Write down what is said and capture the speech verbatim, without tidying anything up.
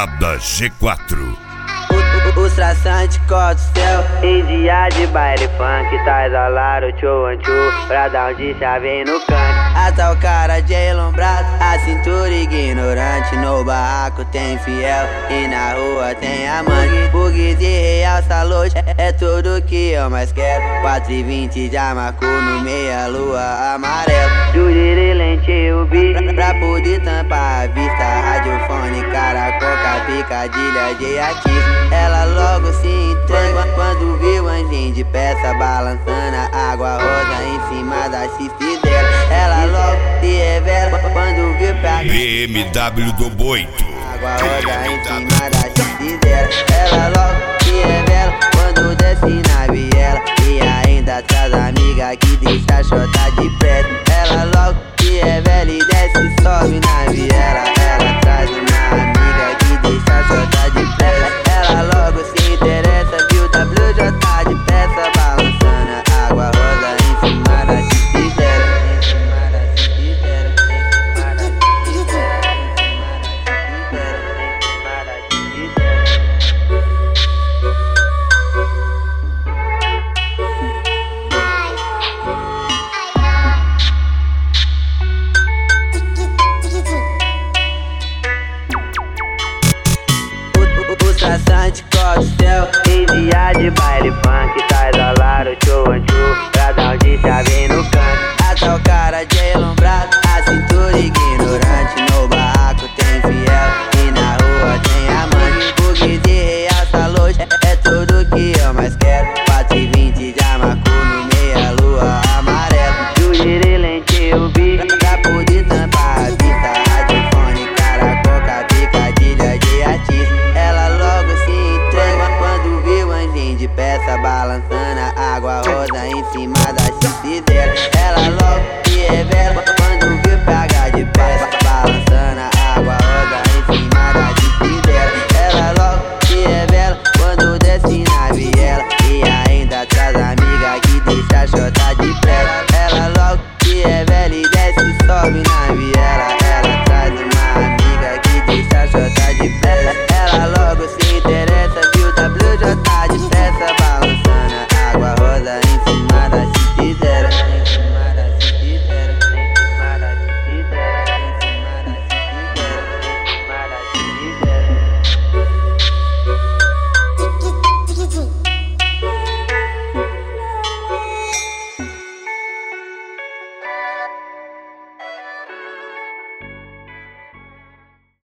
Balada G quatro. Os traçantes cortam o céu em dia de baile funk. Tá exalado, tchô, tchô, pra dar um de chave no canto. Até o cara de elombrado, a cintura ignorante. No barraco tem fiel e na rua tem amante. Bugs e realça luz, é tudo que eu mais quero. Quatro e vinte já marcou no meia lua amarelo. Juriri lente o bico pra poder tampar a vista. Radiofone, cara, coca, picadilha de artista. Ela logo se entrega quando viu o anjinho de peça balançando a água rosa em cima da chiste dela. Ela logo se revela quando viu pra B M W do Boito. água rosa em cima da chiste dela. Ela logo se revela quando desce na viela e ainda traz amiga que deixa a chota de preto. Ela logo se revela e desce e sobe na viela. Ela traz uma amiga que deixa a chota de preto. Ela logo se interessa, viu W J de peça balançando a água rosa em cima da chiste dela. Em cima da chiste dela, em cima da chiste dela, em cima da chiste dela. Os traçantes cortam o céu em dia de baile funk. Tá exalado, tchô, tchô, pra dar um de chave no canto. Até o cara